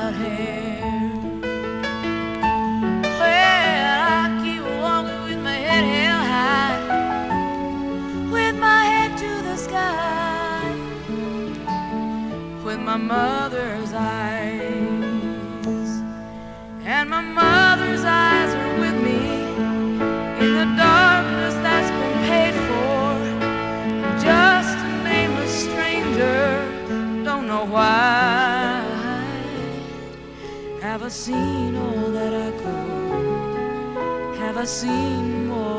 without hair. Well, I keep walking with my head held high, with my head to the sky, with my mother's eyes, and my mother's eyes are with me in the darkness that's been paid for. Just a nameless stranger, don't know why. Have I seen all that I could? Have I seen more